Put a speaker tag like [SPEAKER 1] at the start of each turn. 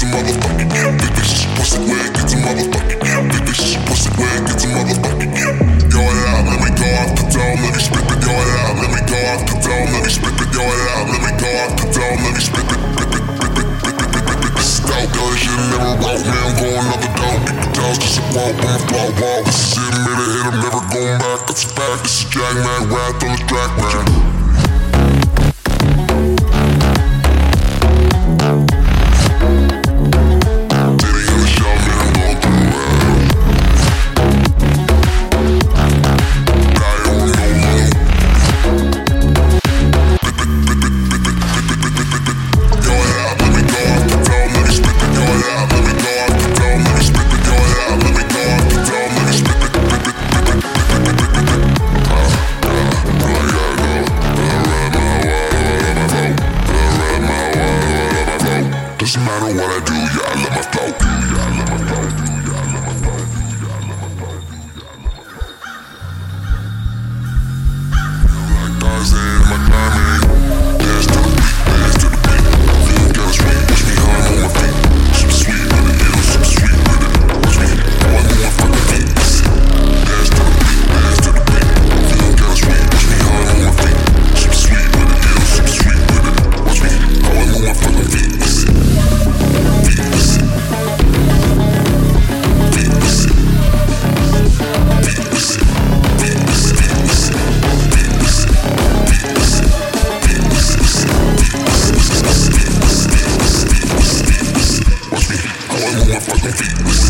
[SPEAKER 1] motherfucking. Bitch, pussy wet, get some motherfucking. Bitch, pussy wet, get some motherfucking. Yo, out, let me go off the dome, let me spit it. Yo, out, let me go off the dome, let me spit it. Yo, out, let me go off the dome, let me spit it. Stout, girl, this shit never broke me. I'm going up the dome. That was just a walk on the block, walk. This is it, made a hit, I'm never going back. That's a fact, this is Jack Man, Wrath on the track, man. Doesn't matter what I do, yeah, I let my flow. Yeah, I let my flow. Yeah, I let my flow. Like Tarzan, my diamond. Dance to the beat, dance to the beat. Feeling kinda sweet, watch me how I'm on my feet. Some sweet with it, yeah, some sweet with it. Watch me how I'm on my fucking feet. Dance to the beat, dance to the beat. Feeling kinda sweet, watch me how I'm on my feet. Some sweet with it, yeah, some sweet with it. Watch me how I'm on my fucking feet. Watch me how I move my fucking feet.